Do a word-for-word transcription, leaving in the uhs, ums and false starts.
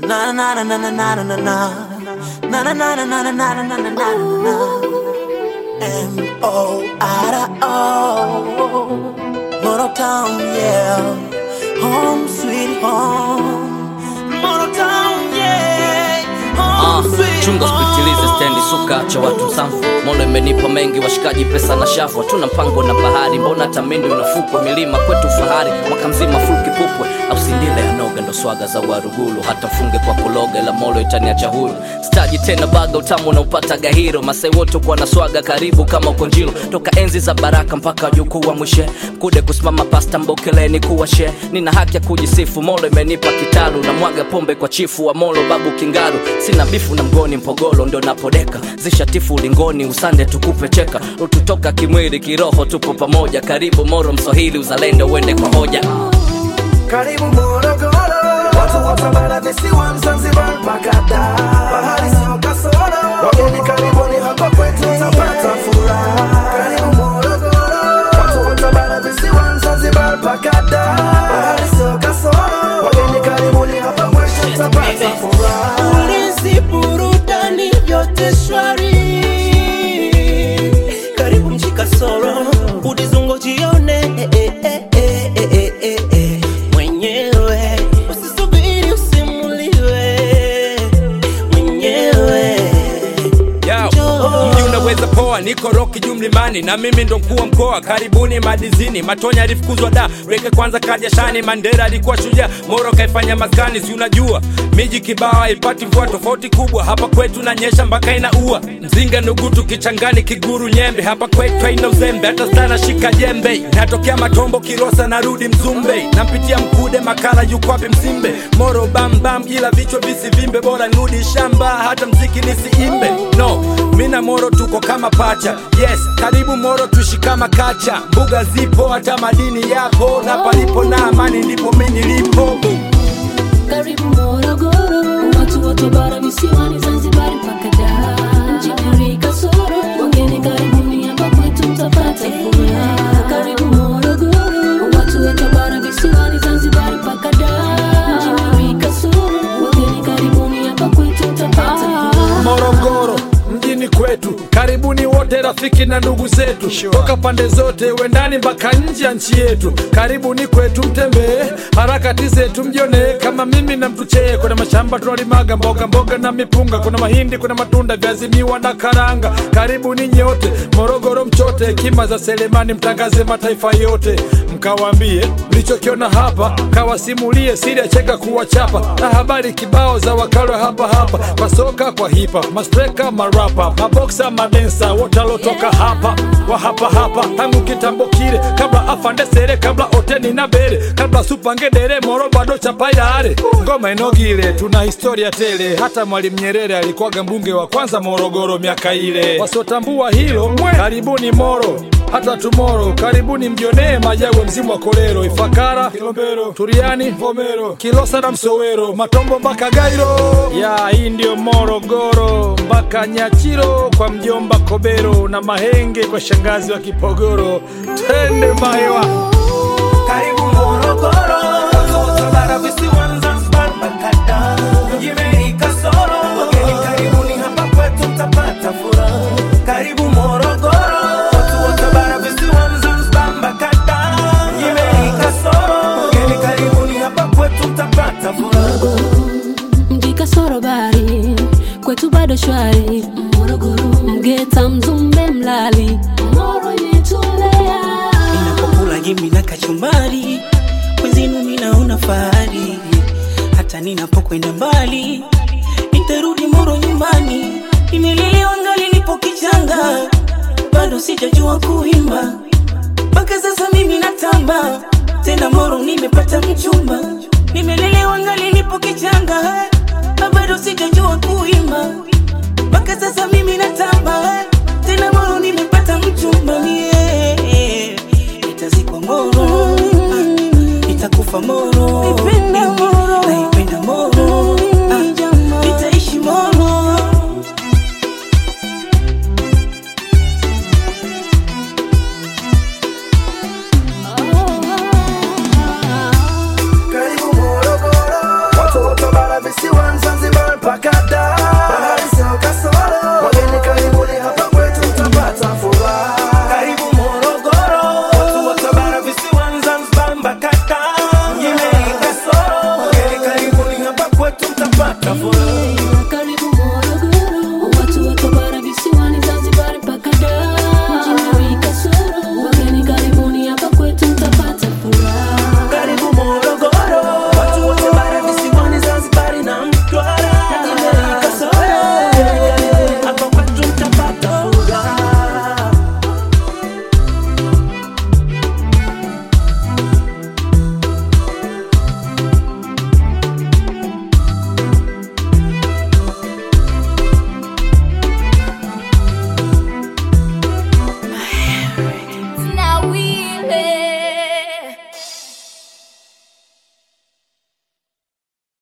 Na na na na na na na na na na na na na na na na na na. M O R O Moro Town, yeah. Home sweet home. Moro Town, yeah. Home uh, sweet chunga home. spitilize stendi suka cha watu msamfu. Mola imenipa mengi washikaji pesa na shafu. Hatuna mpango na bahari, mbona tamendo inafukwa. Milima kwetu fahari, mwaka mzima full kipupwe. Au sindile ya noga ndo swaga za warugulu. Hata mfunge kwa kuloga la molo itaniacha huru. Staji tena baga utamu na upata gahiro. Masai wote kwa na swaga karibu kama ukonjilo. Toka enzi za baraka mpaka jukuu wa mwishe. Kude kusimama pasta mbokeleni kuwa she. Nina haki ya kujisifu, molo imenipa kitalu. Na mwaga pombe kwa chifu wa molo babu kingaru. Sina bifu na mgoni mpogolo ndo napodeka. Zishatifu ulingoni usande tukupe cheka. Ututoka kimwili kiroho tupo pamoja. Karibu Moro Mswahili uzalendo uende kwa hoja. Karibu Morogoro, watu watabara visiwa Zanzibar mpaka Dar. Bahari sio kasoro, wageni karibuni hapa kwetu mtapata furaha. Karibu Morogoro, watu watabara visiwa Zanzibar mpaka Dar. Bahari sio kasoro, wageni karibuni hapa kwetu mtapata furaha. Ulinzi burudani yote shwari. Karibu mji Kasoro, udizungo jione eh, eh, eh, eh, eh, eh, eh. Mwenyewe usisubiri usimuliwe mwenyewe. Mji unaweza poa, niko roki jumlimani. Na mimi ndo mkuu wa mkoa, karibuni madizini. Matonya alifukuzwa da, Reke kwanza kaja shani. Mandela alikuwa shujaa, Moro kaifanya maskani. Si unajua, miji kibao haipati mvua, tofauti kubwa. Hapa kwetu nanyesha mpaka inaua. Mzinga nugutu kichangani kiguru nyembe. Hapa kwetu haina uzembe, hata sana shika jembe. Natokea Matombo Kilosa narudi Mzumbe. Nampitia Mkude Makala yukwapi Msimbe. Moro bam bam ila vichwa visivimbe. Bora nudi shamba hata mziki nisiimbe. No, mina Moro tuko kama pacha. Yes, karibu Moro tuishi kama kacha. Mbuga zipo hata madini yapo. Na palipo na amani ndipo mimi nilipo. Karibu Morogoro, watu wote bara visiwani Zanzibar mpaka Dar. Mjini Kasoro, wageni karibuni hapa kwetu mtapata furaha. Karibu Morogoro, watu wote bara visiwani Zanzibar mpaka Dar. Mjini Kasoro, wageni karibuni hapa kwetu mtapata furaha. Morogoro mjini kwetu, karibuni wote rafiki na ndugu zetu. Toka pande zote wendani mpaka nje ya nchi yetu. Karibuni kwetu mtembee, harakati zetu mjione. Kama mimi na mtuchee, kuna mashamba tunalimaga mboga mboga na mipunga. Kuna mahindi, kuna matunda, viazi miwa na karanga. Karibuni nyote, Morogoro mchote. Hekima za Selemani mtangaze mataifa yote. Mkawaambie mlichokiona hapa, kawasimulie siri ya cheka kuwachapa. Na habari kibao za wakalo hapa hapa. Kwa soka, kwa hip hop, mastreka, marapa, maboksa, madensa, wote lotoka hapa. Wa hapa hapa, tangu kitambo kile. Kabla afande sere, kabla oteni na bere. Kabla supangedere, Moro bado chapayare. Ngoma inogile, tuna historia tele. Hata Mwalimu Nyerere alikuwaga mbunge wa kwanza Morogoro miaka ile. Wasotambua hilo, karibuni Moro hata tomorrow. Karibuni mjionee majawe mzimu wa Kolero. Ifakara, Kilombero, Turiani, Vomero, Kilosa na Msowero. Matombo mpaka Gairo. Ya hii ndio Morogoro. Mpaka Nyachiro kwa mjomba Kobero. Na Mahenge kwa shangazi wa Kipogoro. Twende Maiwa. Karibu Morogoro, watu wote bara visiwa Zanzibar mpaka Dar. Mjini Kasoro, wageni karibuni hapa kwetu mtapata furaha. Karibu Morogoro, watu wote bara visiwa Zanzibar mpaka Dar. Mjini Kasoro, wageni karibuni hapa kwetu mtapata furaha. Mji Kasoro bari, kwetu bado shwari. Morogoro, Mgeta, Mzumbe, Mlali, Moro imetulea. Ninapokula gimi na kachumbari, wenzinu minaona fahari. Hata ninapokwenda mbali, nitarudi Moro nyumbani. Nimelelewa ngali nipo kichanga, bado sijajua kuimba. Mpaka sasa mimi natamba, tena Moro nimepata mchumba. Nimelelewa